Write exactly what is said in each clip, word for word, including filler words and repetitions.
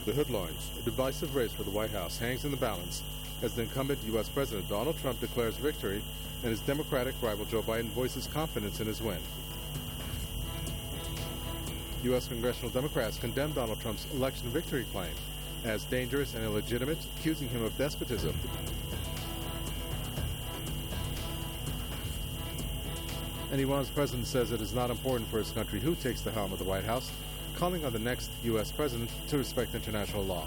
The headlines: a divisive race for the White House hangs in the balance as the incumbent U S President Donald Trump declares victory and his Democratic rival Joe Biden voices confidence in his win. U S congressional Democrats condemned Donald Trump's election victory claim as dangerous and illegitimate, accusing him of despotism. And Iran's president says it is not important for his country who takes the helm of the White House, calling on the next U S president to respect international law.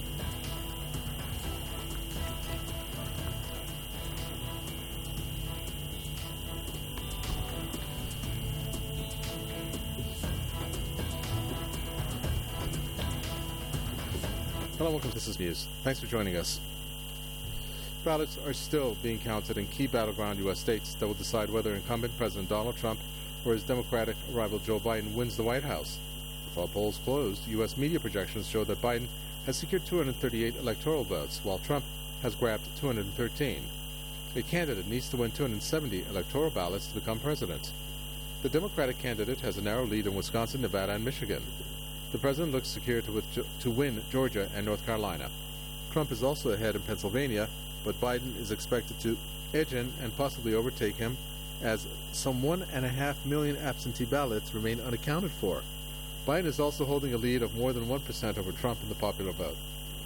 Hello, welcome to This Is News. Thanks for joining us. Ballots are still being counted in key battleground U S states that will decide whether incumbent President Donald Trump or his Democratic rival Joe Biden wins the White House. With all polls closed, U S media projections show that Biden has secured two hundred thirty-eight electoral votes, while Trump has grabbed two hundred thirteen. A candidate needs to win two hundred seventy electoral ballots to become president. The Democratic candidate has a narrow lead in Wisconsin, Nevada, and Michigan. The president looks secure to, with, to win Georgia and North Carolina. Trump is also ahead in Pennsylvania, but Biden is expected to edge in and possibly overtake him as some one and a half million absentee ballots remain unaccounted for. Biden is also holding a lead of more than one percent over Trump in the popular vote.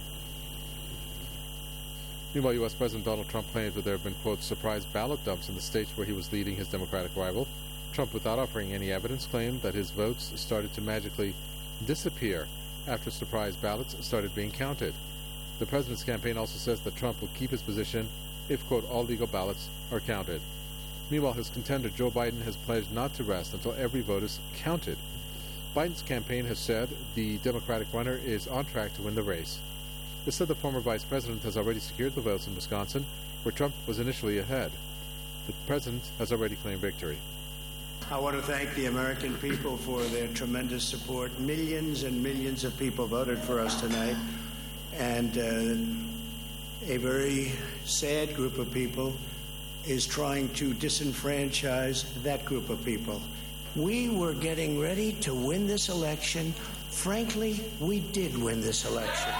Meanwhile, U S President Donald Trump claims that there have been, quote, surprise ballot dumps in the states where he was leading his Democratic rival. Trump, without offering any evidence, claimed that his votes started to magically disappear after surprise ballots started being counted. The president's campaign also says that Trump will keep his position if, quote, all legal ballots are counted. Meanwhile, his contender Joe Biden has pledged not to rest until every vote is counted. Biden's campaign has said the Democratic runner is on track to win the race. It said the former vice president has already secured the votes in Wisconsin, where Trump was initially ahead. The president has already claimed victory. I want to thank the American people for their tremendous support. Millions and millions of people voted for us tonight, and uh, a very sad group of people is trying to disenfranchise that group of people. We were getting ready to win this election. Frankly, we did win this election.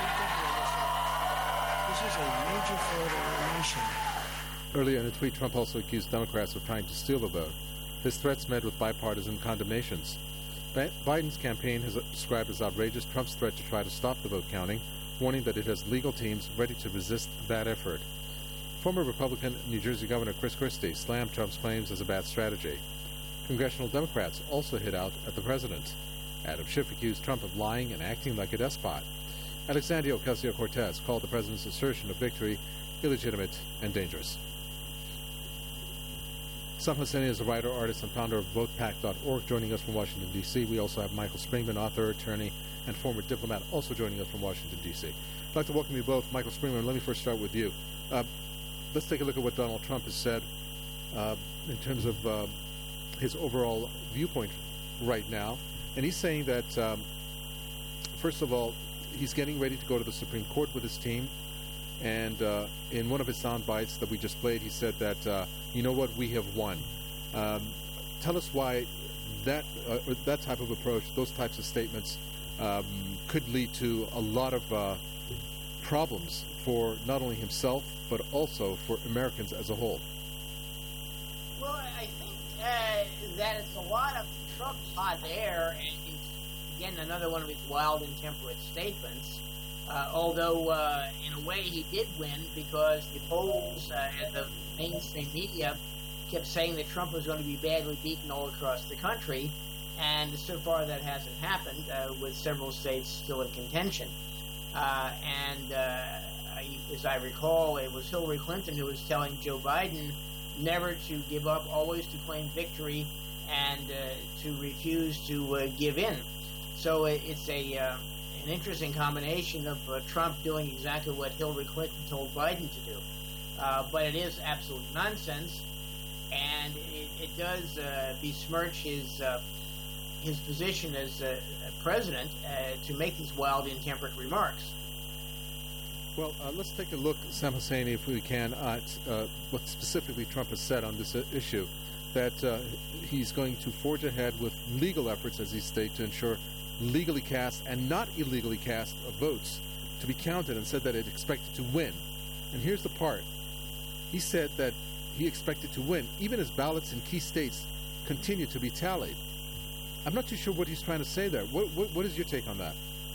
This is a major fraud in our nation. Earlier in a tweet, Trump also accused Democrats of trying to steal the vote. His threats met with bipartisan condemnations. Ba- Biden's campaign has described as outrageous Trump's threat to try to stop the vote counting, warning that it has legal teams ready to resist that effort. Former Republican New Jersey Governor Chris Christie slammed Trump's claims as a bad strategy. Congressional Democrats also hit out at the president. Adam Schiff accused Trump of lying and acting like a despot. Alexandria Ocasio-Cortez called the president's assertion of victory illegitimate and dangerous. Sam Hosseini is a writer, artist, and founder of vote pac dot org, joining us from Washington, D C We also have Michael Springman, author, attorney, and former diplomat, also joining us from Washington, D C I'd like to welcome you both. Michael Springman, let me first start with you. Uh, let's take a look at what Donald Trump has said uh, in terms of uh, his overall viewpoint right now. And he's saying that, um, first of all, he's getting ready to go to the Supreme Court with his team. And uh, in one of his sound bites that we just played, he said that, uh, you know what, we have won. Um, tell us why that uh, that type of approach, those types of statements, um, could lead to a lot of uh, problems for not only himself, but also for Americans as a whole. Well, I think uh, that it's a lot of Trump's hot air, and it's, again, another one of his wild, intemperate statements. Uh, although, uh, in a way, he did win because the polls uh, and the mainstream media kept saying that Trump was going to be badly beaten all across the country, and so far that hasn't happened, uh, with several states still in contention. Uh, and uh, I, as I recall, it was Hillary Clinton who was telling Joe Biden never to give up, always to claim victory, and uh, to refuse to uh, give in. So it, it's a... Uh, an interesting combination of uh, Trump doing exactly what Hillary Clinton told Biden to do. Uh, but it is absolute nonsense, and it, it does uh, besmirch his uh, his position as uh, president uh, to make these wild, intemperate remarks. Well, uh, let's take a look, Sam Hosseini, if we can, at uh, what specifically Trump has said on this uh, issue, that uh, he's going to forge ahead with legal efforts, as he stated, to ensure legally cast and not illegally cast votes to be counted, and said that it expected to win. And here's the part. He said that he expected to win, even as ballots in key states continue to be tallied. I'm not too sure what he's trying to say there. What, what, what is your take on that?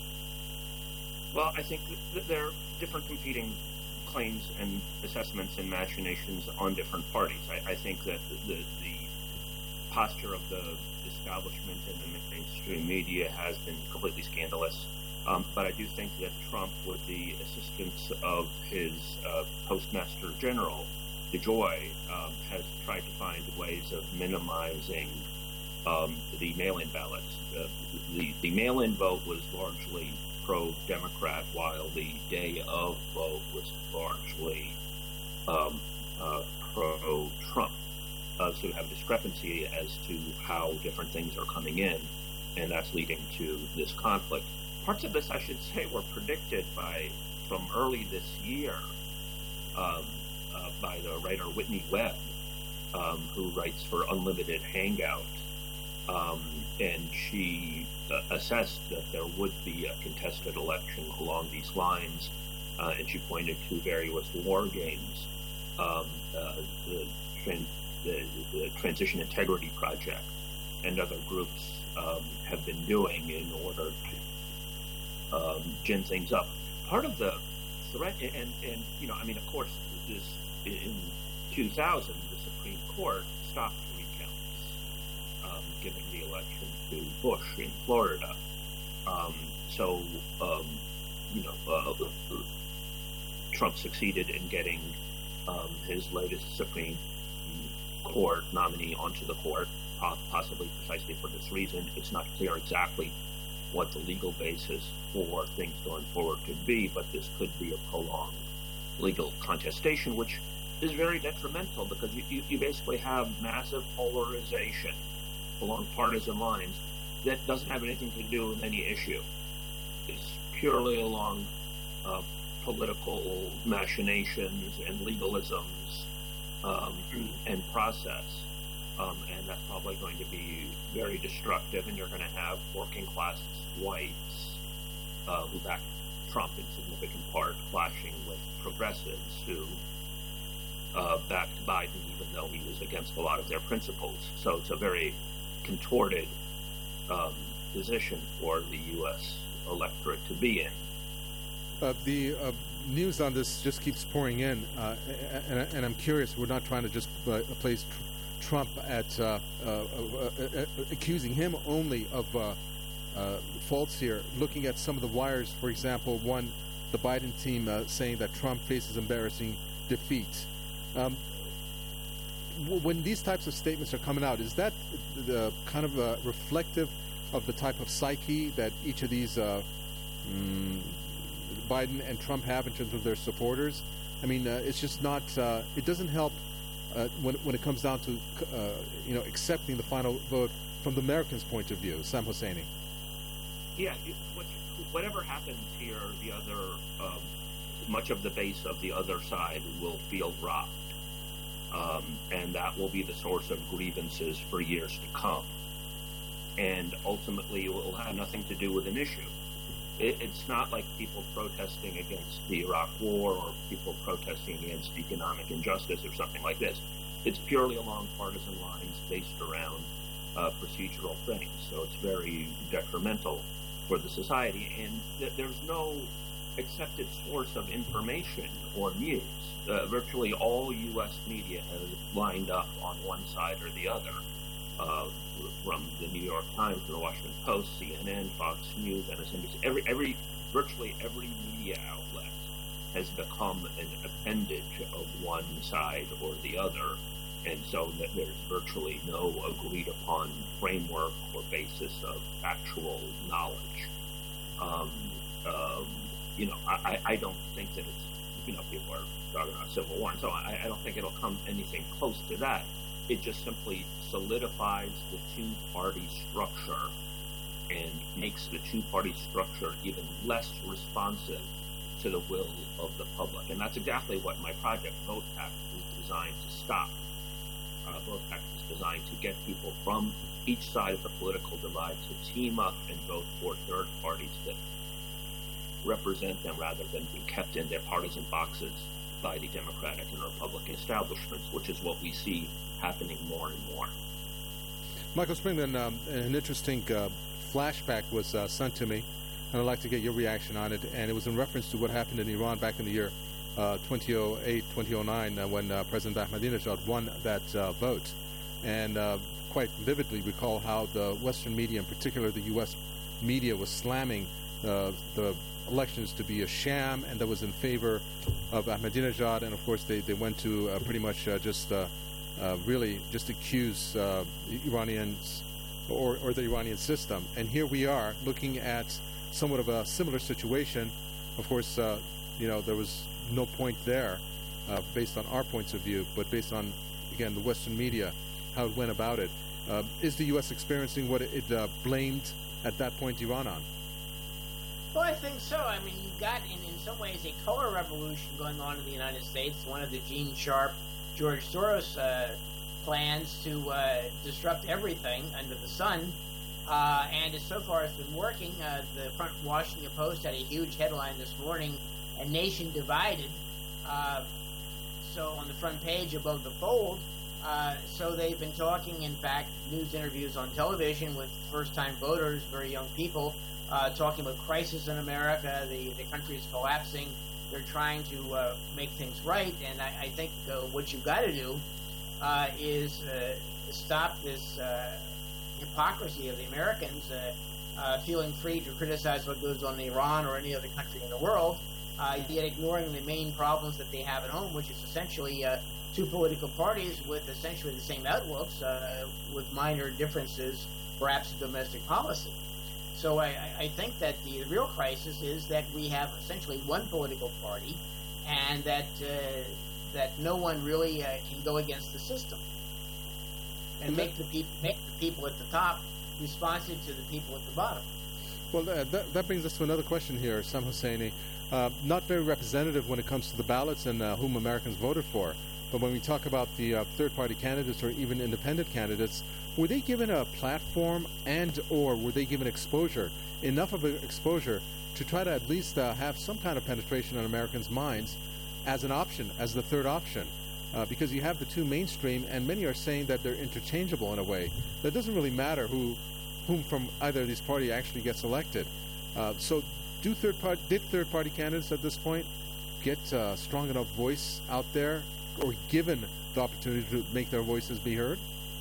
Well, I think that there are different competing claims and assessments and machinations on different parties. I, I think that the, the, the posture of the establishment and the mainstream media has been completely scandalous. Um, but I do think that Trump, with the assistance of his uh, Postmaster General, DeJoy, um, has tried to find ways of minimizing um, the mail-in ballots. Uh, the, the mail-in vote was largely pro-Democrat, while the day of vote was largely um, uh, pro-Trump. Uh, so you have a discrepancy as to how different things are coming in, and that's leading to this conflict. Parts of this, I should say, were predicted by from early this year um, uh, by the writer Whitney Webb, um, who writes for Unlimited Hangout. Um, and she uh, assessed that there would be a contested election along these lines, uh, and she pointed to various war games, um, uh, the, tran- the, the Transition Integrity Project, and other groups um, have been doing in order to Um, gin things up. Part of the threat, and, and you know, I mean, of course, this in two thousand, the Supreme Court stopped recounts, um, giving the election to Bush in Florida. Um, so, um, you know, uh, Trump succeeded in getting um, his latest Supreme Court nominee onto the court, possibly precisely for this reason. It's not clear exactly what the legal basis for things going forward could be, but this could be a prolonged legal contestation, which is very detrimental because you, you, you basically have massive polarization along partisan lines that doesn't have anything to do with any issue. It's purely along uh, political machinations and legalisms um, and process. Um, and that's probably going to be very destructive, and you're going to have working-class whites uh, who back Trump in significant part clashing with progressives who uh, backed Biden even though he was against a lot of their principles. So it's a very contorted um, position for the U S electorate to be in. Uh, the uh, news on this just keeps pouring in, uh, and, and I'm curious, we're not trying to just uh, place tr- Trump at uh, uh, uh, uh, accusing him only of uh, uh, faults here. Looking at some of the wires, for example, one, the Biden team uh, saying that Trump faces embarrassing defeat. Um, w- when these types of statements are coming out, is that the kind of uh, reflective of the type of psyche that each of these uh, mm, Biden and Trump have in terms of their supporters? I mean, uh, it's just not. Uh, it doesn't help. Uh, when, when it comes down to, uh, you know, accepting the final vote from the Americans' point of view, Sam Hosseini. Yeah, it, what, whatever happens here, the other, um, much of the base of the other side will feel robbed, um, and that will be the source of grievances for years to come. And ultimately, it will have nothing to do with an issue. It, it's not like people protesting against the Iraq War or people protesting against economic injustice or something like this. It's purely along partisan lines based around uh, procedural things. So it's very detrimental for the society. And th- there's no accepted source of information or news. Uh, virtually all U S media has lined up on one side or the other. Uh, from the New York Times, the Washington Post, C N N, Fox News, M S N B C, every, every, virtually every media outlet has become an appendage of one side or the other, and so that there's virtually no agreed upon framework or basis of actual knowledge. Um, um, you know, I, I don't think that it's, you know, people are talking about civil war, and so I, I don't think it'll come anything close to that. It just simply solidifies the two-party structure and makes the two-party structure even less responsive to the will of the public. And that's exactly what my project, Vote Act, is designed to stop. Uh, uh, vote pact is designed to get people from each side of the political divide to team up and vote for third parties that represent them rather than being kept in their partisan boxes by the Democratic and Republican establishments, which is what we see happening more and more. Michael Springman, um, an interesting uh, flashback was uh, sent to me, and I'd like to get your reaction on it. And it was in reference to what happened in Iran back in the year uh, twenty oh eight, twenty oh nine, uh, when uh, President Ahmadinejad won that uh, vote. And uh, quite vividly recall how the Western media, in particular the U S media, was slamming uh, the elections to be a sham and that was in favor of Ahmadinejad. And of course, they, they went to uh, pretty much uh, just uh, uh, really just accuse uh, Iranians or, or the Iranian system. And here we are looking at somewhat of a similar situation. Of course, uh, you know, there was no point there uh, based on our points of view, but based on, again, the Western media, how it went about it. Uh, is the U S experiencing what it, it uh, blamed at that point Iran on? Well, I think so. I mean, you've got, in, in some ways, a color revolution going on in the United States. One of the Gene Sharp, George Soros uh, plans to uh, disrupt everything under the sun. Uh, and so far it's been working. Uh, the front Washington Post had a huge headline this morning, "A Nation Divided." Uh, so on the front page above the fold. Uh, so they've been talking, in fact, news interviews on television with first-time voters, very young people, uh, talking about crisis in America. The, the country is collapsing. They're trying to uh, make things right. And I, I think uh, what you've got to do uh, is uh, stop this uh, hypocrisy of the Americans uh, uh, feeling free to criticize what goes on in Iran or any other country in the world, uh, yet ignoring the main problems that they have at home, which is essentially uh, two political parties with essentially the same outlooks, uh, with minor differences, perhaps in domestic policy. So I, I think that the real crisis is that we have essentially one political party, and that uh, that no one really uh, can go against the system and, and make the people make the people at the top responsive to the people at the bottom. Well, uh, that, that brings us to another question here, Sam Hosseini. Uh, not very representative when it comes to the ballots and uh, whom Americans voted for. But when we talk about the uh, third-party candidates or even independent candidates, were they given a platform and or were they given exposure, enough of an exposure to try to at least uh, have some kind of penetration on Americans' minds as an option, as the third option? Uh, because you have the two mainstream, and many are saying that they're interchangeable in a way. That doesn't really matter who, whom from either of these parties actually gets elected. Uh, so do third part, did third-party candidates at this point get uh, strong enough voice out there or given the opportunity to make their voices be heard?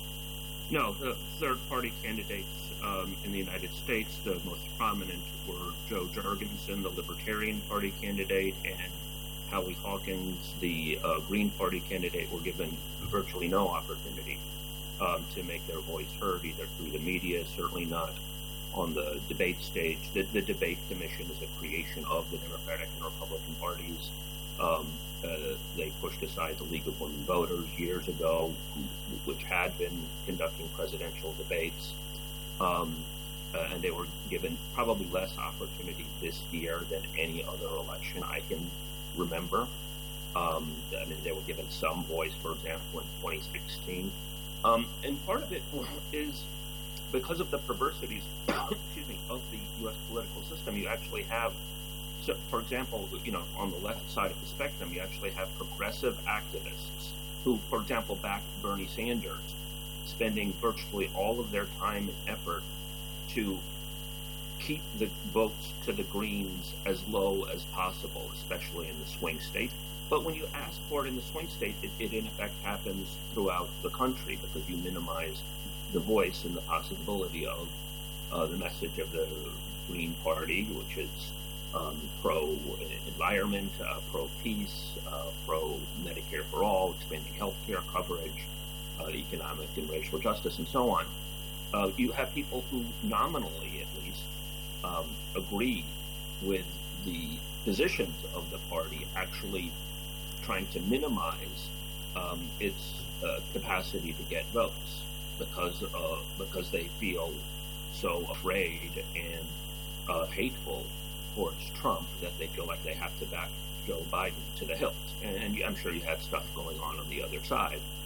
No, the third-party candidates um, in the United States, the most prominent were Joe Jorgensen, the Libertarian Party candidate, and Howie Hawkins, the uh, Green Party candidate, were given virtually no opportunity um, to make their voice heard, either through the media, certainly not on the debate stage. The, the debate commission is a creation of the Democratic and Republican parties. Um, uh, they pushed aside the League of Women Voters years ago, which had been conducting presidential debates. Um, uh, and they were given probably less opportunity this year than any other election I can remember. Um, I mean, they were given some voice, for example, in twenty sixteen. Um, and part of it is because of the perversities, excuse me, of the U S political system. You actually have, so for example, you know, on the left side of the spectrum, you actually have progressive activists who, for example, backed Bernie Sanders, spending virtually all of their time and effort to keep the votes to the Greens as low as possible, especially in the swing state. But when you ask for it in the swing state, it, it in effect happens throughout the country because you minimize the voice and the possibility of uh, the message of the Green Party, which is um, pro-environment, uh, pro-peace, uh, pro-Medicare for all, expanding health care coverage, uh, economic and racial justice, and so on. Uh, you have people who nominally, at least, um, agree with the positions of the party, actually trying to minimize um, its uh, capacity to get votes because uh, because they feel so afraid and uh, hateful towards Trump that they feel like they have to back Joe Biden to the hilt. And, and I'm sure you had stuff going on on the other side.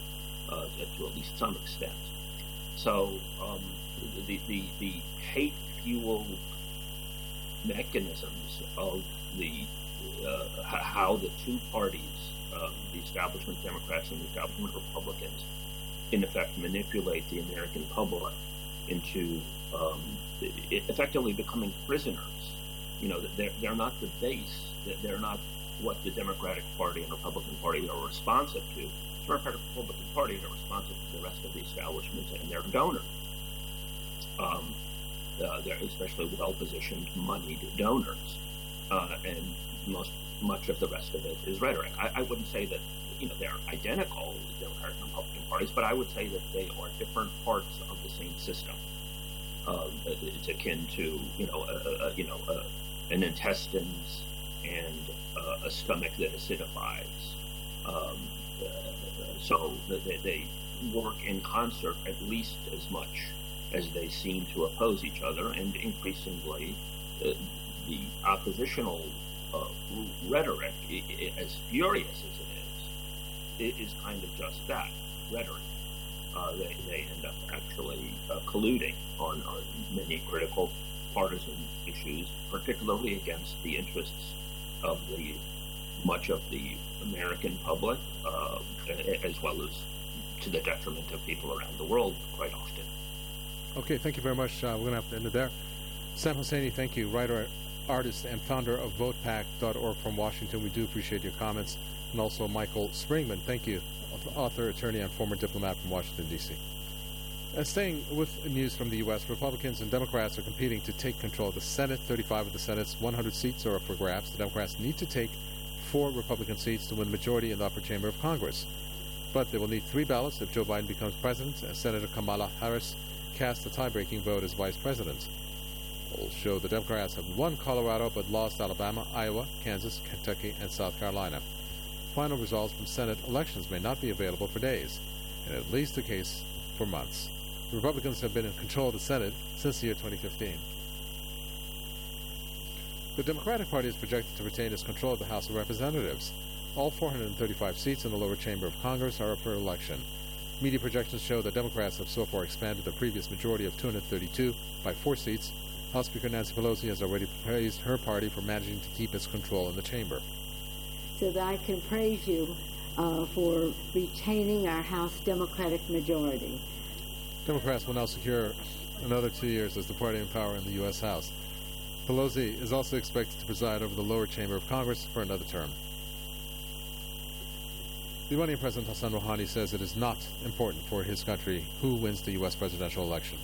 uh, to at least some extent. So um, the, the, the hate-fueled mechanisms of the uh, how the two parties, uh, the establishment Democrats and the establishment Republicans, in effect manipulate the American public into um, effectively becoming prisoners. You know, they're, they're not the base, they're not what the Democratic Party and Republican Party are responsive to. The Democratic and Republican Party are responsive to the rest of the establishment and their donors. Um, uh, they're especially well-positioned, moneyed donors, uh, and most much of the rest of it is rhetoric. I, I wouldn't say that you know they're identical, the Democratic and Republican parties, but I would say that they are different parts of the same system. Um, it's akin to you know a, a, you know a, an intestines and uh, a stomach that acidifies. Um, uh, so they, they work in concert at least as much as they seem to oppose each other, and increasingly uh, the oppositional uh, rhetoric, I- I- as furious as it is, is kind of just that, rhetoric. Uh, they, they end up actually uh, colluding on, on many critical partisan issues, particularly against the interests of the much of the American public, uh, as well as to the detriment of people around the world quite often. Okay, thank you very much. Uh, we're going to have to end it there. Sam Hosseini, thank you, writer, artist, and founder of vote pac dot org from Washington. We do appreciate your comments. And also Michael Springman, thank you, author, attorney, and former diplomat from Washington, D C And staying with news from the U S, Republicans and Democrats are competing to take control of the Senate. thirty-five of the Senate's one hundred seats are up for grabs. The Democrats need to take four Republican seats to win the majority in the upper chamber of Congress. But they will need three ballots if Joe Biden becomes president and Senator Kamala Harris cast a tie-breaking vote as vice president. Polls show the Democrats have won Colorado but lost Alabama, Iowa, Kansas, Kentucky, and South Carolina. Final results from Senate elections may not be available for days, and at least the case for months. The Republicans have been in control of the Senate since the year twenty fifteen. The Democratic Party is projected to retain its control of the House of Representatives. All four hundred thirty-five seats in the lower chamber of Congress are up for election. Media projections show that Democrats have so far expanded the previous majority of two hundred thirty-two by four seats. House Speaker Nancy Pelosi has already praised her party for managing to keep its control in the chamber. So that I can praise you uh, for retaining our House Democratic majority. Democrats will now secure another two years as the party in power in the U S House. Pelosi is also expected to preside over the lower chamber of Congress for another term. The Iranian President Hassan Rouhani says it is not important for his country who wins the U S presidential election.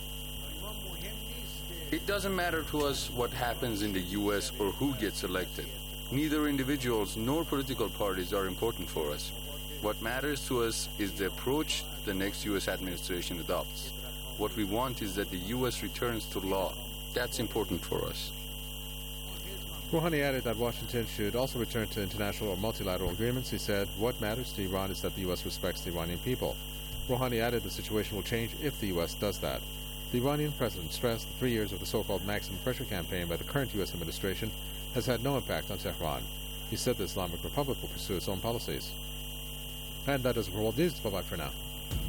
It doesn't matter to us what happens in the U S or who gets elected. Neither individuals nor political parties are important for us. What matters to us is the approach the next U S administration adopts. What we want is that the U S returns to law. That's important for us. Rouhani added that Washington should also return to international or multilateral agreements. He said, what matters to Iran is that the U S respects the Iranian people. Rouhani added the situation will change if the U S does that. The Iranian president stressed that three years of the so-called maximum pressure campaign by the current U S administration has had no impact on Tehran. He said the Islamic Republic will pursue its own policies. And that does it for World News. Bye-bye for now.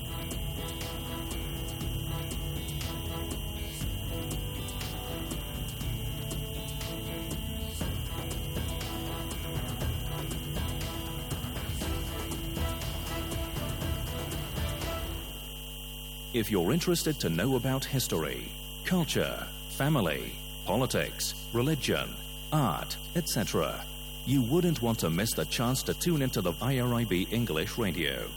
If you're interested to know about history, culture, family, politics, religion, art, et cetera, you wouldn't want to miss the chance to tune into the I R I B English Radio.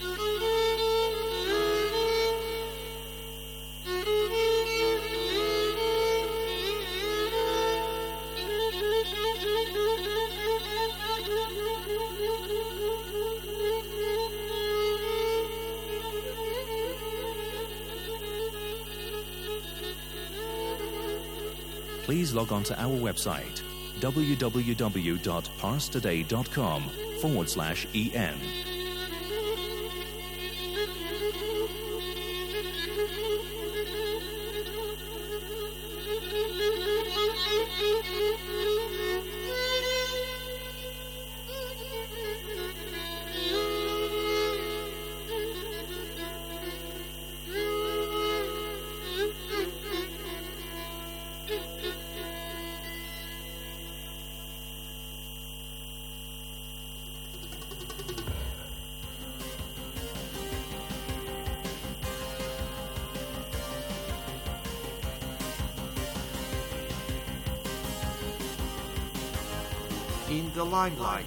Please log on to our website, www.parstoday.com forward slash EN. in the limelight.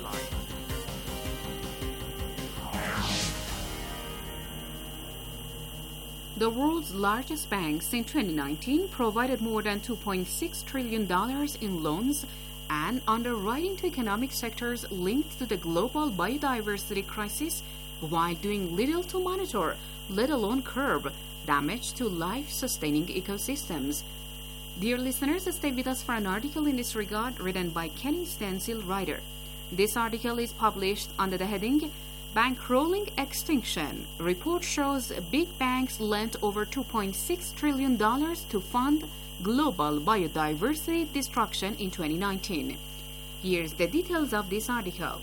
The world's largest banks in twenty nineteen provided more than two point six trillion dollars in loans and underwriting to economic sectors linked to the global biodiversity crisis, while doing little to monitor, let alone curb, damage to life-sustaining ecosystems. Dear listeners, stay with us for an article in this regard written by Kenny Stansil, writer. This article is published under the heading Bankrolling Extinction. Report shows big banks lent over two point six trillion dollars to fund global biodiversity destruction in twenty nineteen. Here's the details of this article.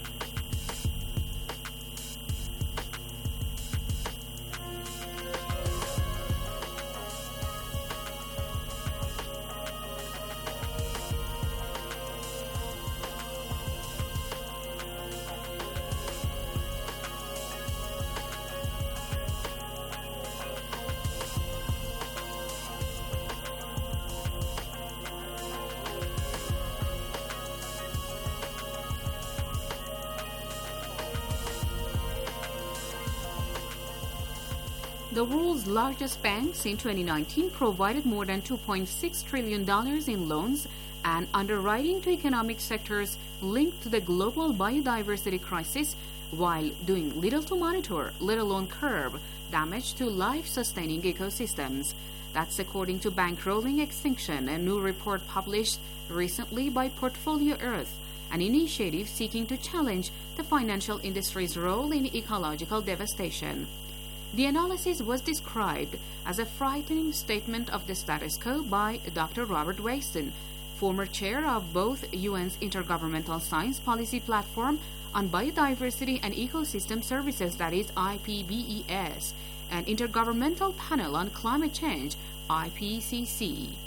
The world's largest banks in twenty nineteen provided more than two point six trillion dollars in loans and underwriting to economic sectors linked to the global biodiversity crisis, while doing little to monitor, let alone curb, damage to life-sustaining ecosystems. That's according to Bankrolling Extinction, a new report published recently by Portfolio Earth, an initiative seeking to challenge the financial industry's role in ecological devastation. The analysis was described as a frightening statement of the status quo by Doctor Robert Wayston, former chair of both U N's Intergovernmental Science Policy Platform on Biodiversity and Ecosystem Services, that is I P B E S, and Intergovernmental Panel on Climate Change, I P C C.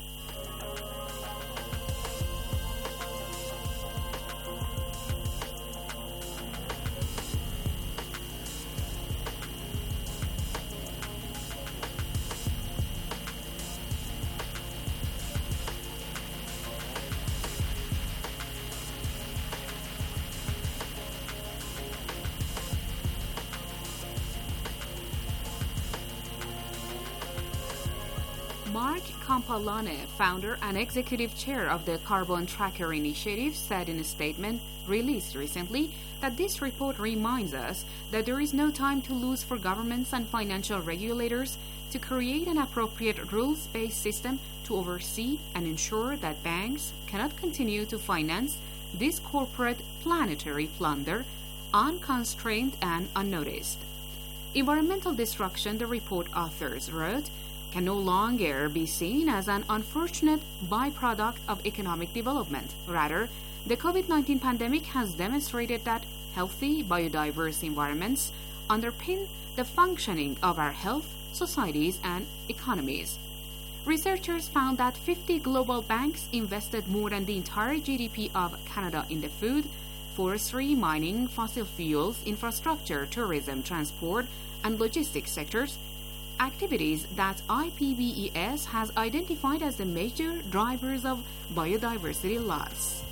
Mark Kampalane, founder and executive chair of the Carbon Tracker Initiative, said in a statement released recently that this report reminds us that there is no time to lose for governments and financial regulators to create an appropriate rules-based system to oversee and ensure that banks cannot continue to finance this corporate planetary plunder unconstrained and unnoticed. Environmental destruction, the report authors wrote, can no longer be seen as an unfortunate byproduct of economic development. Rather, the COVID nineteen pandemic has demonstrated that healthy, biodiverse environments underpin the functioning of our health, societies, and economies. Researchers found that fifty global banks invested more than the entire G D P of Canada in the food, forestry, mining, fossil fuels, infrastructure, tourism, transport, and logistics sectors, activities that I P B E S has identified as the major drivers of biodiversity loss.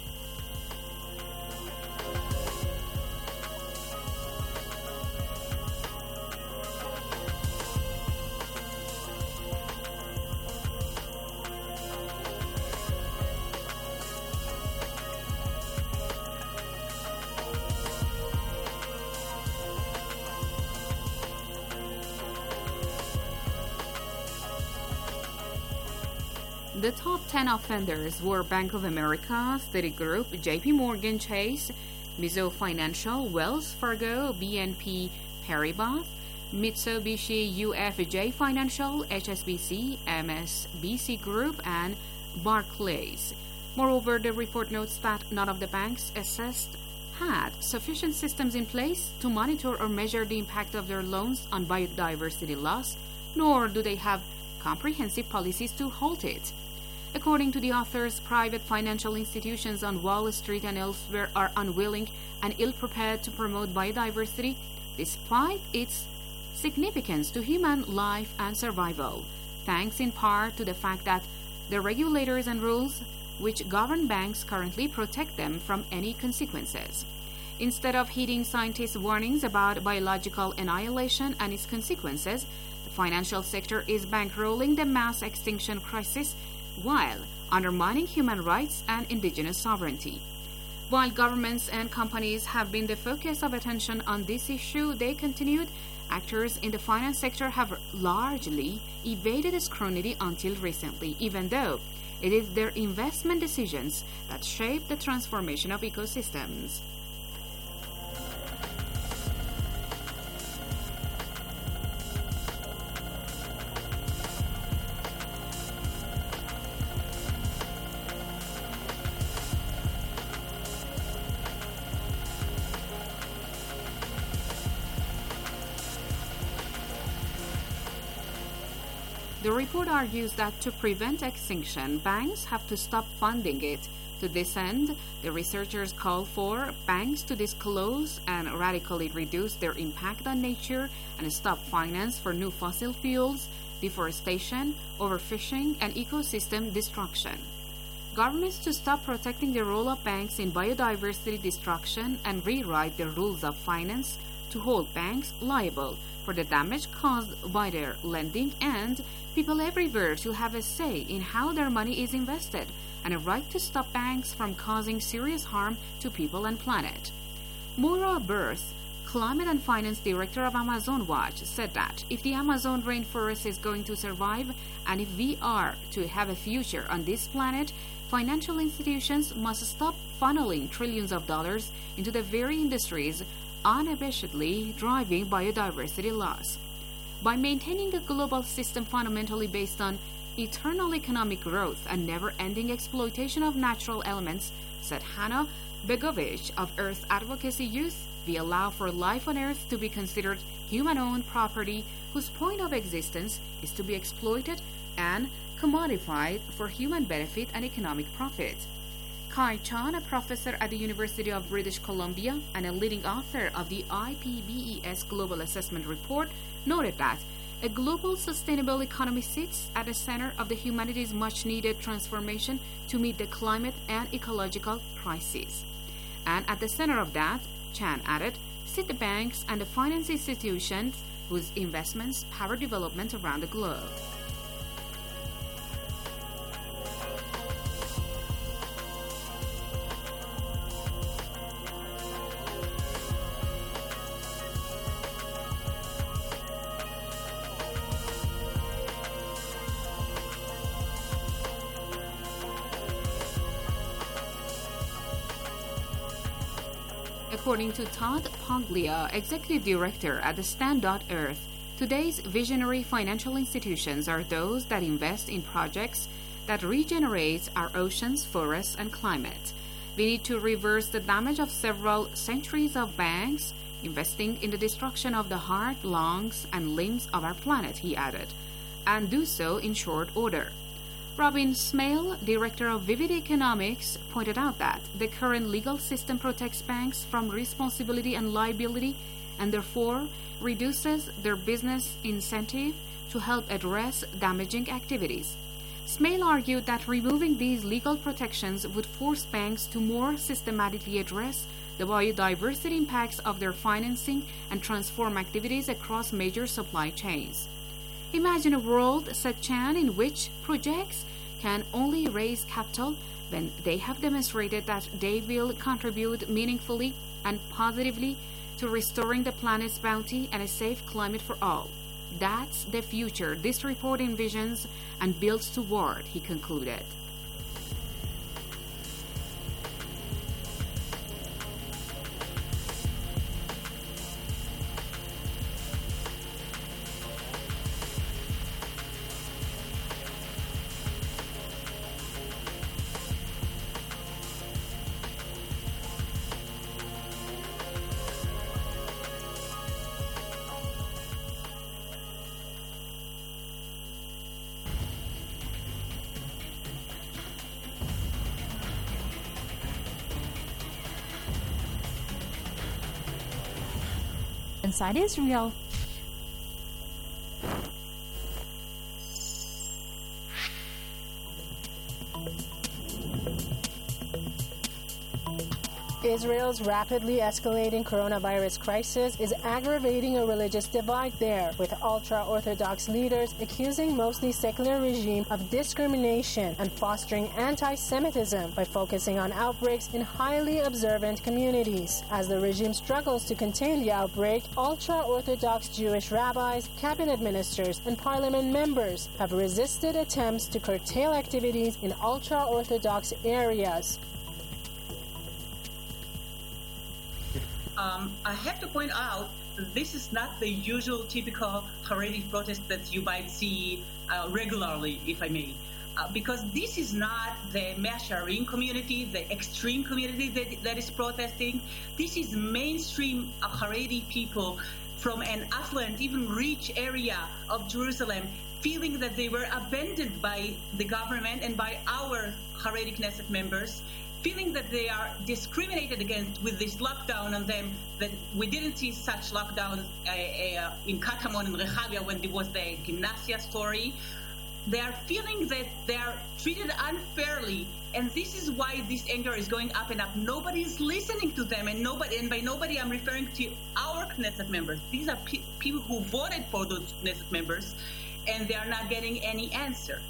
The top ten offenders were Bank of America, Citigroup, J P Morgan Chase, Mizuho Financial, Wells Fargo, B N P Paribas, Mitsubishi U F J Financial, H S B C, M S B C Group, and Barclays. Moreover, the report notes that none of the banks assessed had sufficient systems in place to monitor or measure the impact of their loans on biodiversity loss, nor do they have comprehensive policies to halt it. According to the authors, private financial institutions on Wall Street and elsewhere are unwilling and ill-prepared to promote biodiversity, despite its significance to human life and survival, thanks in part to the fact that the regulators and rules which govern banks currently protect them from any consequences. Instead of heeding scientists' warnings about biological annihilation and its consequences, the financial sector is bankrolling the mass extinction crisis while undermining human rights and indigenous sovereignty. While governments and companies have been the focus of attention on this issue, they continued, actors in the finance sector have largely evaded scrutiny until recently, even though it is their investment decisions that shape the transformation of ecosystems. The report argues that to prevent extinction, banks have to stop funding it. To this end, the researchers call for banks to disclose and radically reduce their impact on nature and stop finance for new fossil fuels, deforestation, overfishing, and ecosystem destruction. Governments to stop protecting the role of banks in biodiversity destruction and rewrite the rules of finance to hold banks liable for the damage caused by their lending, and people everywhere to have a say in how their money is invested and a right to stop banks from causing serious harm to people and planet. Maura Burth, Climate and Finance Director of Amazon Watch, said that if the Amazon rainforest is going to survive and if we are to have a future on this planet, financial institutions must stop funneling trillions of dollars into the very industries unabashedly driving biodiversity loss. By maintaining a global system fundamentally based on eternal economic growth and never-ending exploitation of natural elements, said Hannah Begovich of Earth Advocacy Youth, we allow for life on Earth to be considered human-owned property whose point of existence is to be exploited and commodified for human benefit and economic profit. Kai Chan, a professor at the University of British Columbia and a leading author of the I P B E S Global Assessment Report, noted that a global sustainable economy sits at the center of the humanity's much-needed transformation to meet the climate and ecological crises. And at the center of that, Chan added, sit the banks and the finance institutions whose investments power development around the globe. According to Todd Poglia, Executive Director at the Stand dot Earth, today's visionary financial institutions are those that invest in projects that regenerate our oceans, forests, and climate. We need to reverse the damage of several centuries of banks investing in the destruction of the heart, lungs, and limbs of our planet, he added, and do so in short order. Robin Smale, director of Vivid Economics, pointed out that the current legal system protects banks from responsibility and liability and therefore reduces their business incentive to help address damaging activities. Smale argued that removing these legal protections would force banks to more systematically address the biodiversity impacts of their financing and transform activities across major supply chains. Imagine a world, said Chan, in which projects can only raise capital when they have demonstrated that they will contribute meaningfully and positively to restoring the planet's bounty and a safe climate for all. That's the future this report envisions and builds toward, he concluded. Inside Israel. Israel's rapidly escalating coronavirus crisis is aggravating a religious divide there, with ultra-Orthodox leaders accusing mostly secular regime of discrimination and fostering anti-Semitism by focusing on outbreaks in highly observant communities. As the regime struggles to contain the outbreak, ultra-Orthodox Jewish rabbis, cabinet ministers, and parliament members have resisted attempts to curtail activities in ultra-Orthodox areas. Um, I have to point out that this is not the usual typical Haredi protest that you might see uh, regularly, if I may, uh, because this is not the Mea Shearim community, the extreme community that, that is protesting. This is mainstream uh, Haredi people from an affluent, even rich area of Jerusalem, feeling that they were abandoned by the government and by our Haredi Knesset members, feeling that they are discriminated against with this lockdown on them, that we didn't see such lockdown uh, uh, in Katamon and Rechavia when there was the Gymnasia story. They are feeling that they are treated unfairly, and this is why this anger is going up and up. Nobody is listening to them, and nobody, and by nobody I'm referring to our Knesset members. These are pe- people who voted for those Knesset members, and they are not getting any answer.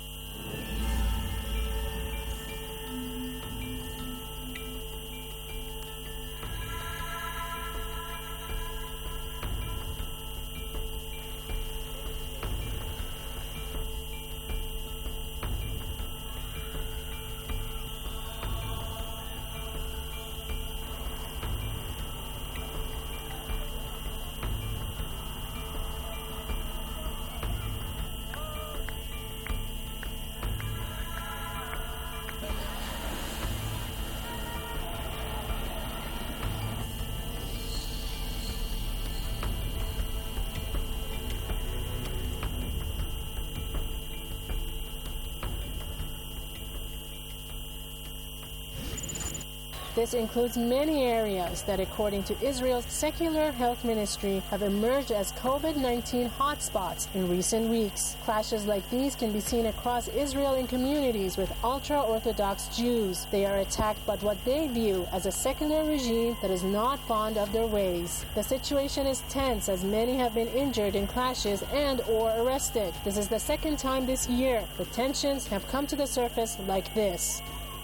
This includes many areas that, according to Israel's secular health ministry, have emerged as COVID nineteen hotspots in recent weeks. Clashes like these can be seen across Israel in communities with ultra-Orthodox Jews. They are attacked by what they view as a secular regime that is not fond of their ways. The situation is tense as many have been injured in clashes and or arrested. This is the second time this year the tensions have come to the surface like this.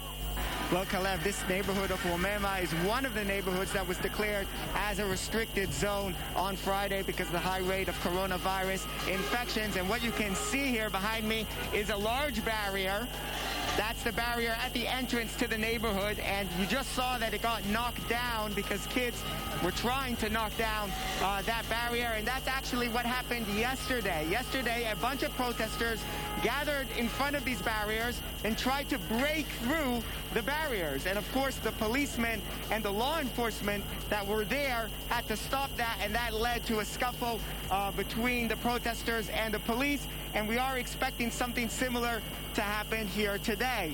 Well, Kalev, this neighborhood of Womema is one of the neighborhoods that was declared as a restricted zone on Friday because of the high rate of coronavirus infections. And what you can see here behind me is a large barrier. That's the barrier at the entrance to the neighborhood, and you just saw that it got knocked down because kids were trying to knock down uh, that barrier, and that's actually what happened yesterday. Yesterday, a bunch of protesters gathered in front of these barriers and tried to break through the barriers. And of course, the policemen and the law enforcement that were there had to stop that, and that led to a scuffle uh, between the protesters and the police, and we are expecting something similar to happen here today.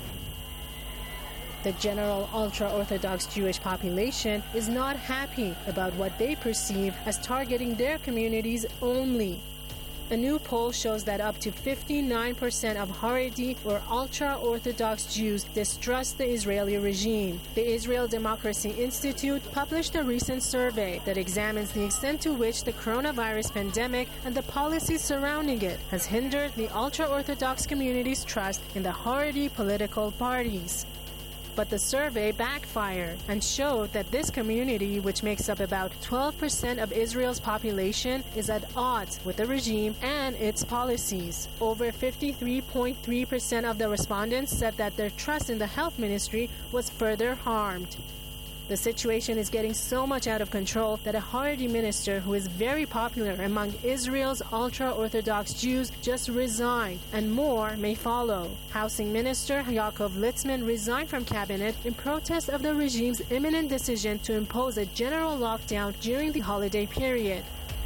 The general ultra-Orthodox Jewish population is not happy about what they perceive as targeting their communities only. A new poll shows that up to fifty-nine percent of Haredi or ultra-Orthodox Jews distrust the Israeli regime. The Israel Democracy Institute published a recent survey that examines the extent to which the coronavirus pandemic and the policies surrounding it has hindered the ultra-Orthodox community's trust in the Haredi political parties. But the survey backfired and showed that this community, which makes up about twelve percent of Israel's population, is at odds with the regime and its policies. Over fifty-three point three percent of the respondents said that their trust in the health ministry was further harmed. The situation is getting so much out of control that a Haredi minister who is very popular among Israel's ultra-Orthodox Jews just resigned, and more may follow. Housing Minister Yaakov Litzman resigned from cabinet in protest of the regime's imminent decision to impose a general lockdown during the holiday period.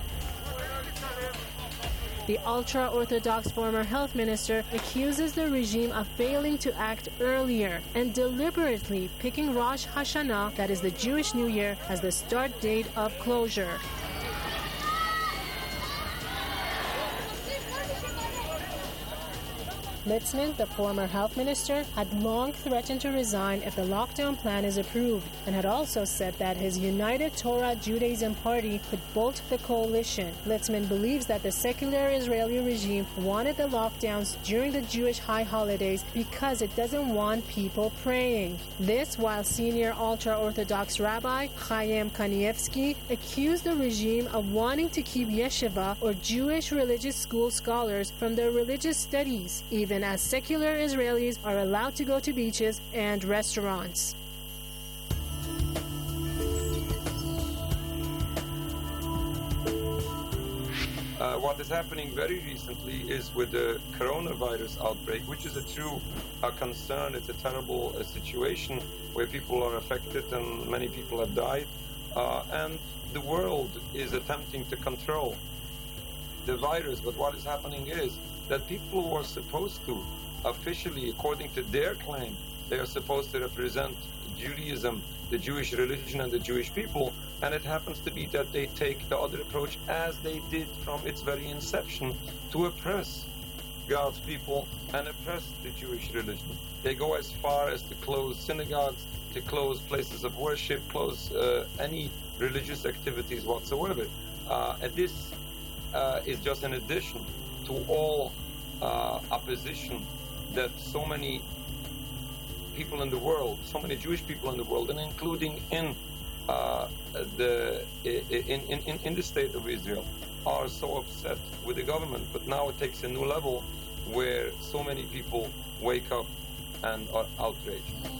The ultra-Orthodox former health minister accuses the regime of failing to act earlier and deliberately picking Rosh Hashanah, that is the Jewish New Year, as the start date of closure. Litzman, the former health minister, had long threatened to resign if the lockdown plan is approved, and had also said that his United Torah Judaism party could bolt the coalition. Litzman believes that the secular Israeli regime wanted the lockdowns during the Jewish high holidays because it doesn't want people praying. This while senior ultra-Orthodox Rabbi Chaim Kanievsky accused the regime of wanting to keep yeshiva or Jewish religious school scholars from their religious studies, even as secular Israelis are allowed to go to beaches and restaurants. Uh, what is happening very recently is with the coronavirus outbreak, which is a true uh, concern. It's a terrible uh, situation where people are affected and many people have died. Uh, and the world is attempting to control the virus. But what is happening is that people who are supposed to, officially, according to their claim, they are supposed to represent Judaism, the Jewish religion, and the Jewish people, and it happens to be that they take the other approach, as they did from its very inception, to oppress God's people and oppress the Jewish religion. They go as far as to close synagogues, to close places of worship, close uh, any religious activities whatsoever. Uh, and this uh, is just an addition to all uh, opposition that so many people in the world, so many Jewish people in the world, and including in uh, the in, in, in the state of Israel, are so upset with the government. But now it takes a new level where so many people wake up and are outraged.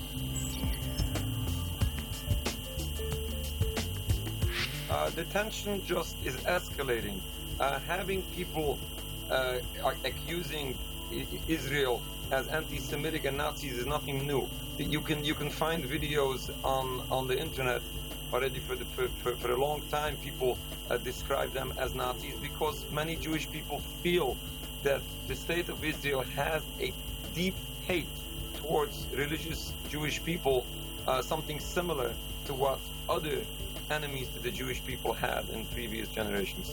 Uh, the tension just is escalating. Uh, having people uh, accusing Israel as anti-Semitic and Nazis is nothing new. You can you can find videos on on the internet already for the for, for, for a long time. People uh, describe them as Nazis because many Jewish people feel that the state of Israel has a deep hate towards religious Jewish people, uh, something similar to what other enemies to the Jewish people had in previous generations.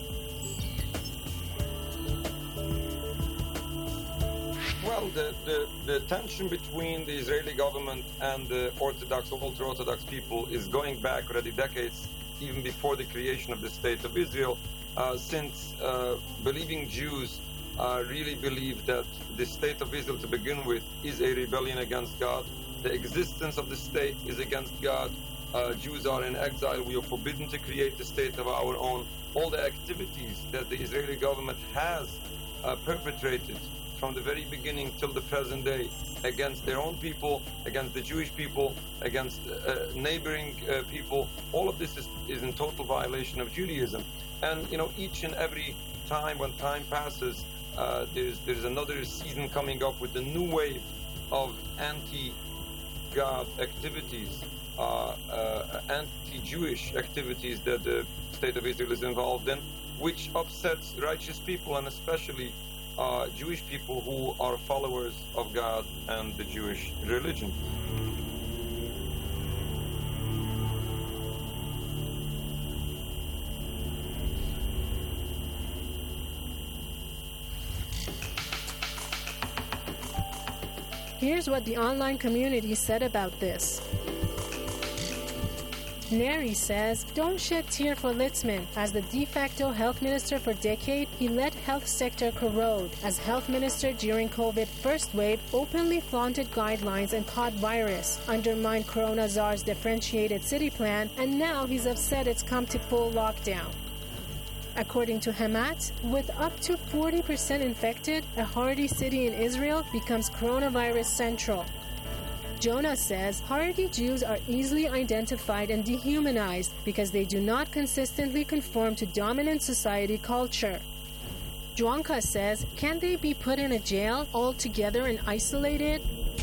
Well, the, the, the tension between the Israeli government and the Orthodox, ultra-Orthodox people is going back already decades, even before the creation of the State of Israel, uh, since uh, believing Jews uh, really believe that the State of Israel to begin with is a rebellion against God. The existence of the state is against God. Uh, Jews are in exile. We are forbidden to create the state of our own. All the activities that the Israeli government has uh, perpetrated from the very beginning till the present day against their own people, against the Jewish people, against uh, neighboring uh, people, all of this is, is in total violation of Judaism. And, you know, each and every time when time passes, uh, there's, there's another season coming up with a new wave of anti-God activities, uh, uh, anti-Jewish activities that the State of Israel is involved in, which upsets righteous people and especially Uh, Jewish people who are followers of God and the Jewish religion. Here's what the online community said about this. Neri says, don't shed tear for Litzman. As the de facto health minister for decades, he let health sector corrode. As health minister during COVID first wave, openly flaunted guidelines and caught virus, undermined Corona Czar's differentiated city plan, and now he's upset it's come to full lockdown. According to Hamat, with up to forty percent infected, a Haredi city in Israel becomes coronavirus central. Jonah says Haredi Jews are easily identified and dehumanized because they do not consistently conform to dominant society culture. Juanka says, can't they be put in a jail altogether and isolated?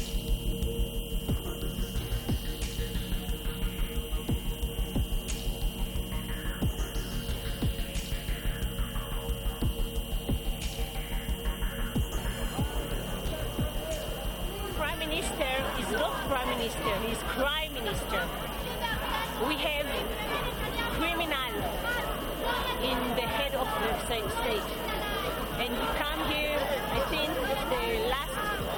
He's crime minister. We have criminal in the of the state. And he come here, I think, the last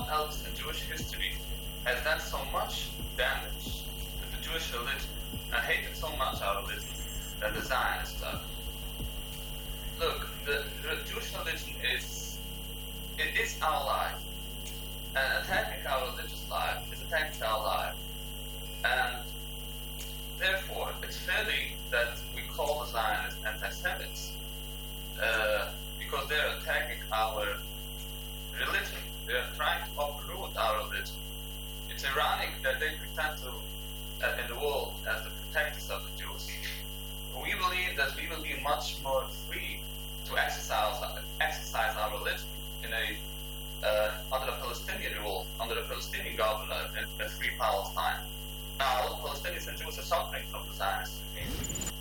else in Jewish history has done so much damage to the Jewish religion and hated so much our religion than the Zionist stuff. Look, the, the Jewish religion is, it is our life. And attacking our religious life is attacking our life. And therefore, it's fairly that we call the Zionists anti-Semites uh, because they're attacking our religion. They're trying to uproot our religion. It's ironic that they pretend to, uh, in the world, as the protectors of the Jews. We believe that we will be much more free to exercise, exercise our religion in a uh, under a Palestinian rule, under a Palestinian governor in a free Palestine. Now, Palestinians and Jews are suffering from the Zionist regime.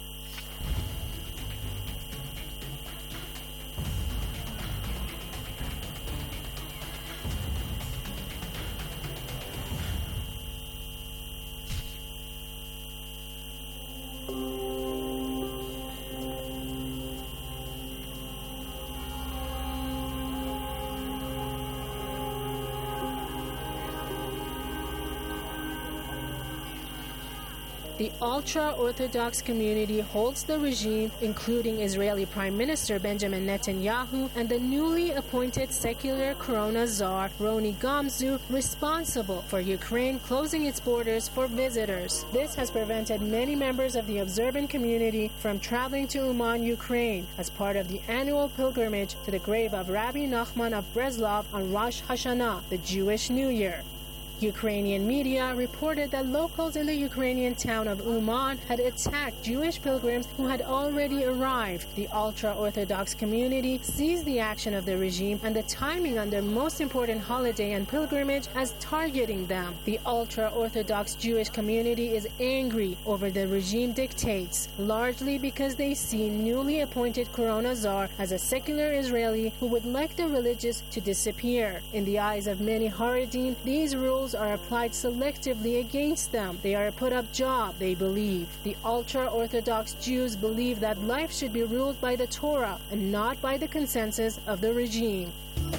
The ultra-Orthodox community holds the regime, including Israeli Prime Minister Benjamin Netanyahu and the newly appointed secular Corona czar Roni Gamzu, responsible for Ukraine closing its borders for visitors. This has prevented many members of the observant community from traveling to Uman, Ukraine, as part of the annual pilgrimage to the grave of Rabbi Nachman of Breslov on Rosh Hashanah, the Jewish New Year. Ukrainian media reported that locals in the Ukrainian town of Uman had attacked Jewish pilgrims who had already arrived. The ultra-Orthodox community sees the action of the regime and the timing on their most important holiday and pilgrimage as targeting them. The ultra-Orthodox Jewish community is angry over the regime dictates, largely because they see newly appointed Corona czar as a secular Israeli who would like the religious to disappear. In the eyes of many Haredim, these rules are applied selectively against them. They are a put-up job, they believe. The ultra-Orthodox Jews believe that life should be ruled by the Torah and not by the consensus of the regime.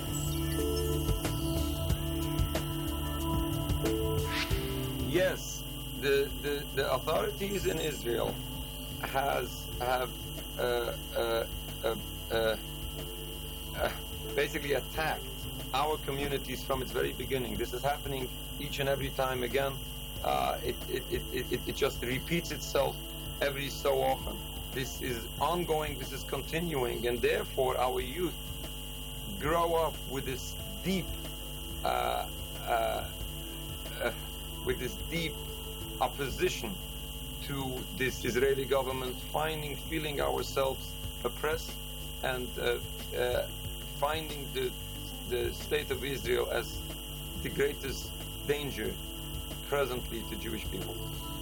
Yes, the, the, the authorities in Israel has have uh, uh, uh, uh, uh, basically attacked our communities from its very beginning. This is happening each and every time again. Uh, it, it, it, it, it just repeats itself every so often. This is ongoing, this is continuing, and therefore our youth grow up with this deep, uh, uh, uh, with this deep opposition to this Israeli government, finding, feeling ourselves oppressed, and uh, uh, finding the the state of Israel as the greatest danger presently to Jewish people.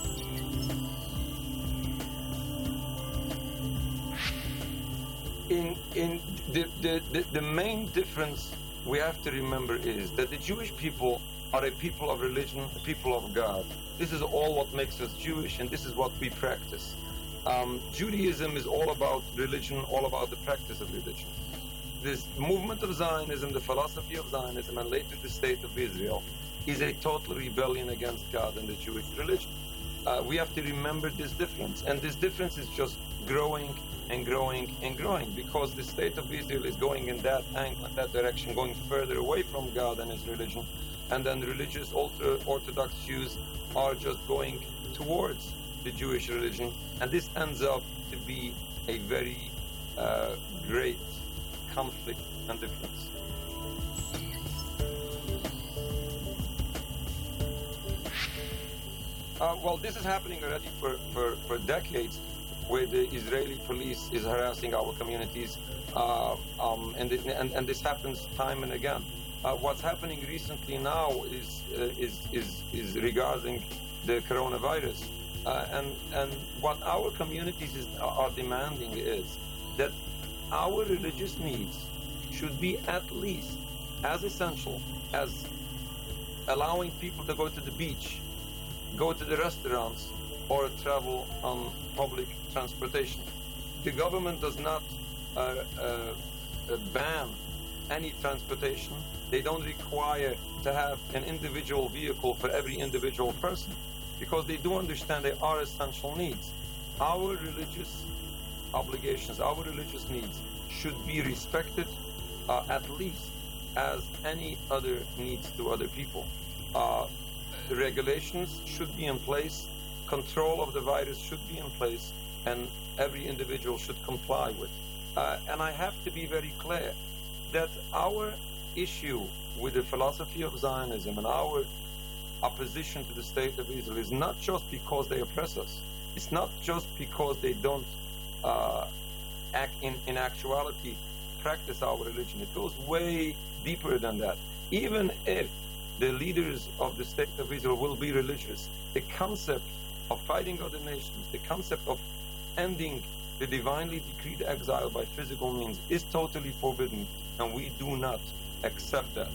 In in the, the, the, the main difference we have to remember is that the Jewish people are a people of religion, a people of God. This is all what makes us Jewish, and this is what we practice. Um, Judaism is all about religion, all about the practice of religion. This movement of Zionism, the philosophy of Zionism, and later the state of Israel, is a total rebellion against God and the Jewish religion. Uh, we have to remember this difference, and this difference is just growing and growing and growing, because the state of Israel is going in that angle, in that direction, going further away from God and His religion, and then religious ultra-Orthodox Jews are just going towards the Jewish religion, and this ends up to be a very uh, great conflict and difference. Uh, well, this is happening already for, for, for decades, where the Israeli police is harassing our communities, uh, um, and, it, and and this happens time and again. Uh, what's happening recently now is uh, is is is regarding the coronavirus, uh, and and what our communities is, are demanding is that our religious needs should be at least as essential as allowing people to go to the beach, go to the restaurants, or travel on public transportation. The government does not uh, uh, ban any transportation. They don't require to have an individual vehicle for every individual person, because they do understand they are essential needs. Our religious obligations, our religious needs should be respected uh, at least as any other needs to other people. Uh, regulations should be in place, control of the virus should be in place, and every individual should comply with. Uh, and I have to be very clear that our issue with the philosophy of Zionism and our opposition to the state of Israel is not just because they oppress us. It's not just because they don't uh, act in, in actuality practice our religion. It goes way deeper than that. Even if the leaders of the state of Israel will be religious, the concept of fighting other nations, the concept of ending the divinely decreed exile by physical means is totally forbidden, and we do not accept that.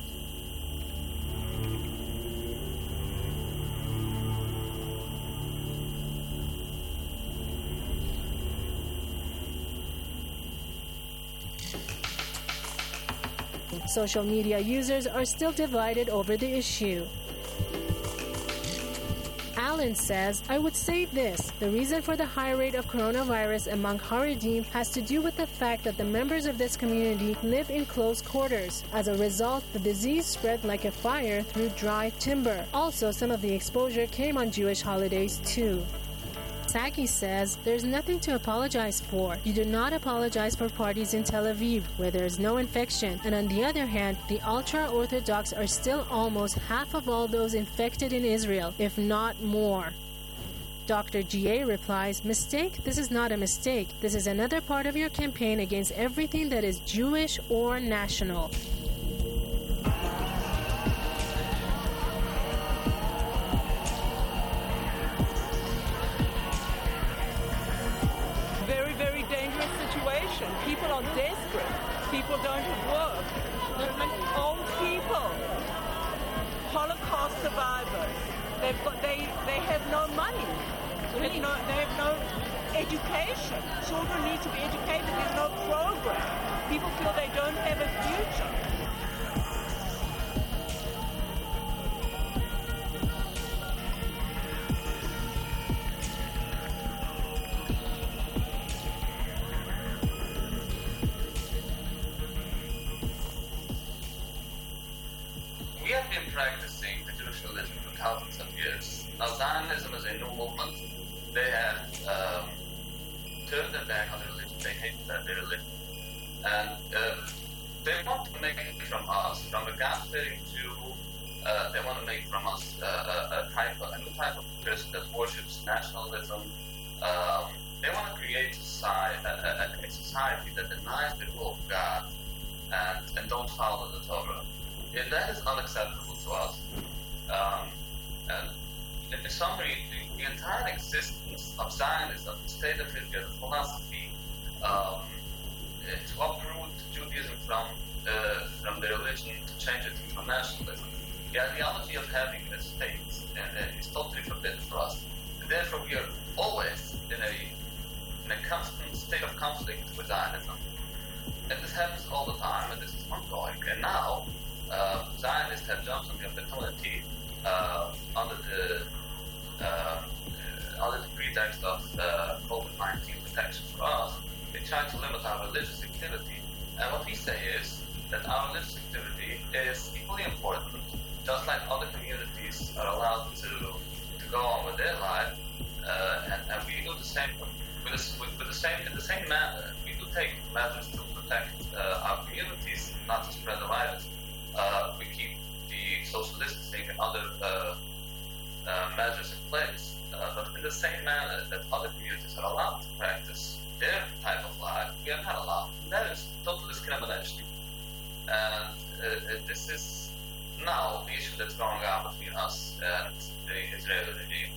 Social media users are still divided over the issue. Alan says, I would say this. The reason for the high rate of coronavirus among Haredim has to do with the fact that the members of this community live in close quarters. As a result, the disease spread like a fire through dry timber. Also, some of the exposure came on Jewish holidays too. Saki says, there's nothing to apologize for. You do not apologize for parties in Tel Aviv, where there is no infection. And on the other hand, the ultra-Orthodox are still almost half of all those infected in Israel, if not more. Doctor G A replies, mistake? This is not a mistake. This is another part of your campaign against everything that is Jewish or national. People are desperate. People don't have work. Old people, Holocaust survivors. They've got they they have no money. They have no they have no education. Children need to be educated. There's no program. People feel they don't have a future. We have been practicing the Jewish religion for thousands of years. Now, Zionism is a new movement. They have um, turned their back on their religion. They hate their, their religion. And uh, they want to make from us, from a God-fearing Jew, uh, they want to make from us uh, a, a type of, a new type of person that worships nationalism. Um, they want to create society, a, a, a society that denies the rule of God and, and don't follow the Torah. And that is unacceptable to us. Um, and in summary, the, the entire existence of Zionism, the state of Israel, the philosophy, um, to uproot Judaism from uh, from the religion, to change it into nationalism, the ideology of having a state uh, is totally forbidden for us. And therefore, we are always in a in a constant state of conflict with Zionism. And this happens all the time, and this is ongoing. And now, Uh, Zionists have jumped on the opportunity uh, under the uh, uh, under the pretext of uh, COVID nineteen protection for us. They try to limit our religious activity, and what we say is that our religious activity is equally important, just like other communities are allowed to to go on with their life, uh, and, and we do the same with, this, with, with the same in the same manner. We do take measures to protect uh, our communities, not to spread the virus. Uh, we keep the social distancing and other uh, uh, measures in place, uh, but in the same manner that other communities are allowed to practice their type of life, we are not allowed. And that is total discrimination. And uh, this is now the issue that's going on between us and the Israeli regime.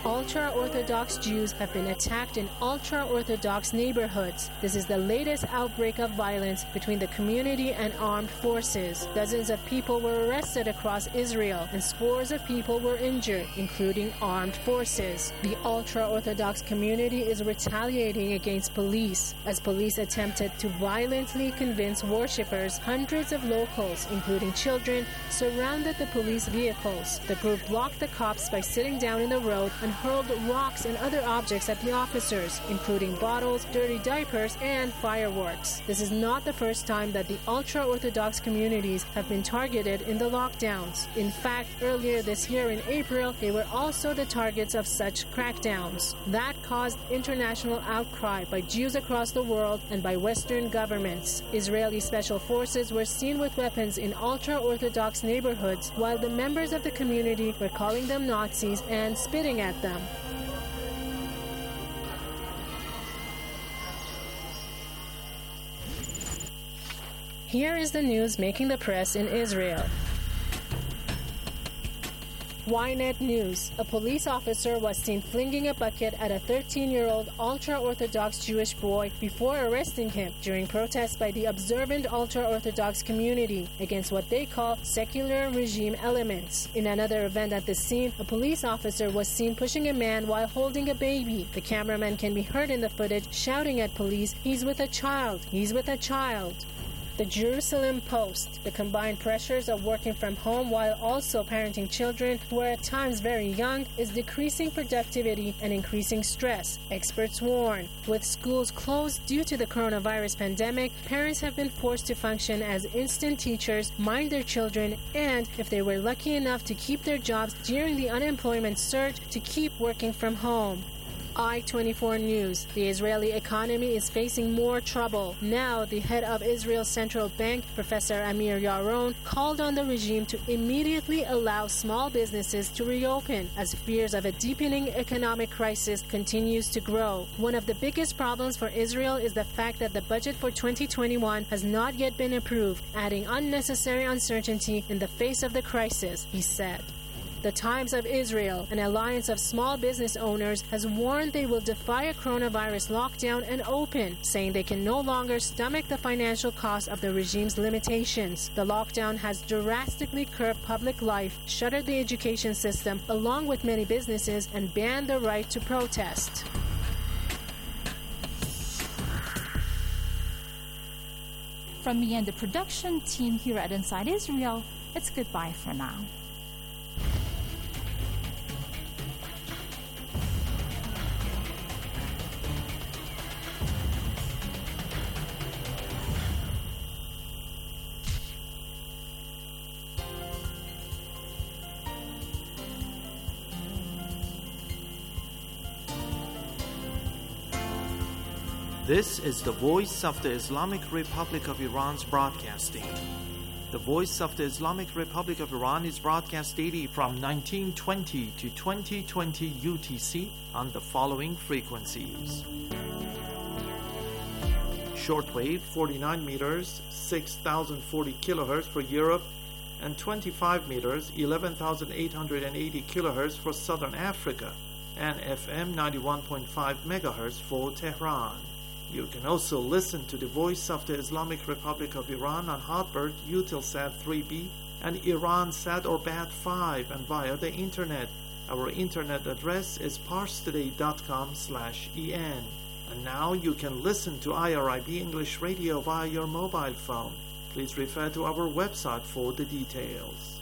ultra-Orthodox Jews have been attacked in ultra-Orthodox neighborhoods. This is the latest outbreak of violence between the community and armed forces. Dozens of people were arrested across Israel, and scores of people were injured, including armed forces. The ultra-Orthodox community is retaliating against police. As police attempted to violently convince worshippers, hundreds of locals, including children, surrounded the police vehicles. The group blocked the cops by sitting down in the road and hurled rocks and other objects at the officers, including bottles, dirty diapers, and fireworks. This is not the first time that the ultra-Orthodox communities have been targeted in the lockdowns. In fact, earlier this year in April, they were also the targets of such crackdowns. That caused international outcry by Jews across the world and by Western governments. Israeli special forces were seen with weapons in ultra-Orthodox neighborhoods, while the members of the community were calling them Nazis and spitting at them. Here is the news making the press in Israel. Ynet News. A police officer was seen flinging a bucket at a thirteen-year-old ultra-Orthodox Jewish boy before arresting him during protests by the observant ultra-Orthodox community against what they call secular regime elements. In another event at the scene, a police officer was seen pushing a man while holding a baby. The cameraman can be heard in the footage shouting at police, "He's with a child! He's with a child!" The Jerusalem Post. The combined pressures of working from home while also parenting children who are at times very young is decreasing productivity and increasing stress, experts warn. With schools closed due to the coronavirus pandemic, parents have been forced to function as instant teachers, mind their children, and, if they were lucky enough to keep their jobs during the unemployment surge, to keep working from home. I twenty-four News. The Israeli economy is facing more trouble. Now, the head of Israel's central bank, Professor Amir Yaron, called on the regime to immediately allow small businesses to reopen as fears of a deepening economic crisis continues to grow. One of the biggest problems for Israel is the fact that the budget for twenty twenty-one has not yet been approved, adding unnecessary uncertainty in the face of the crisis, he said. The Times of Israel, an alliance of small business owners, has warned they will defy a coronavirus lockdown and open, saying they can no longer stomach the financial cost of the regime's limitations. The lockdown has drastically curbed public life, shuttered the education system, along with many businesses, and banned the right to protest. From me and the production team here at Inside Israel, it's goodbye for now. This is the Voice of the Islamic Republic of Iran's broadcasting. The Voice of the Islamic Republic of Iran is broadcast daily from nineteen twenty to twenty twenty U T C on the following frequencies. Shortwave forty-nine meters, six thousand forty kilohertz for Europe, and twenty-five meters, eleven thousand eight hundred eighty kilohertz for Southern Africa, and F M ninety-one point five megahertz for Tehran. You can also listen to the Voice of the Islamic Republic of Iran on Hotbird, Eutelsat three B, and Iransat or B A T five, and via the internet. Our internet address is parstoday dot com slash en. And now you can listen to I R I B English Radio via your mobile phone. Please refer to our website for the details.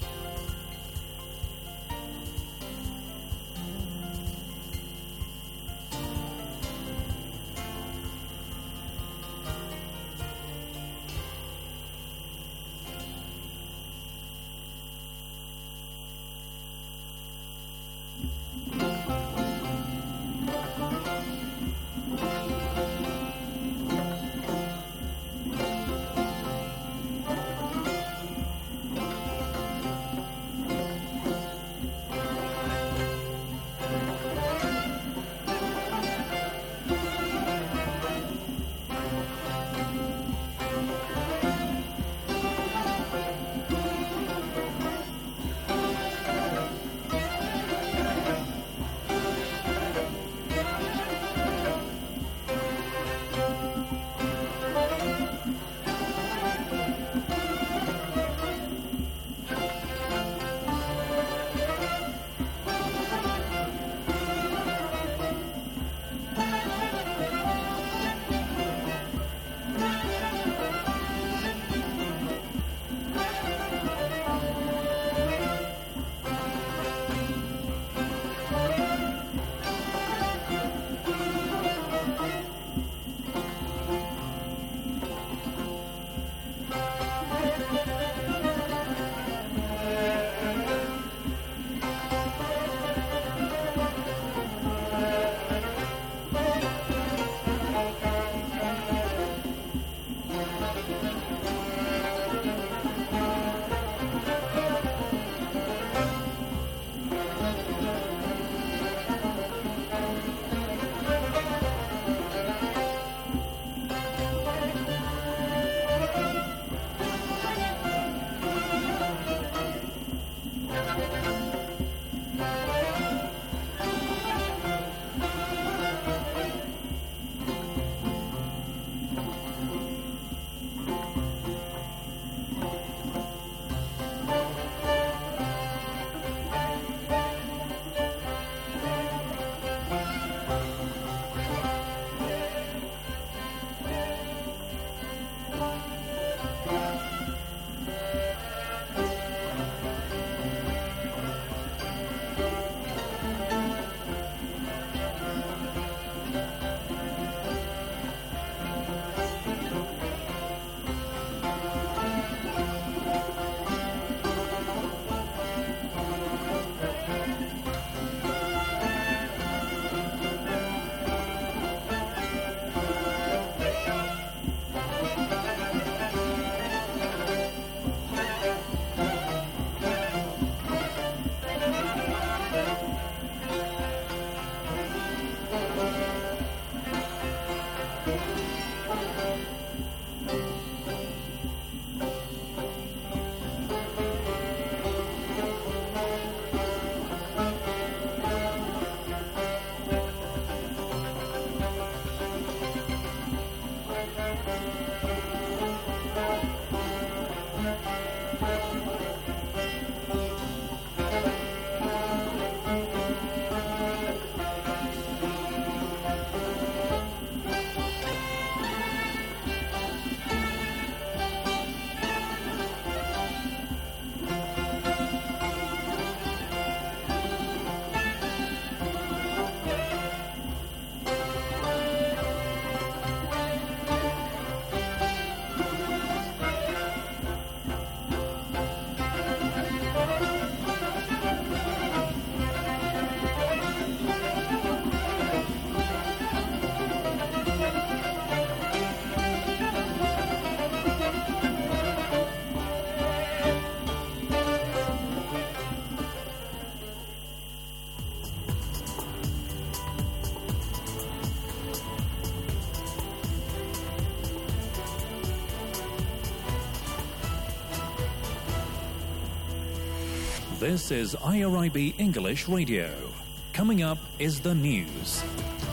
This is I R I B English Radio. Coming up is the news.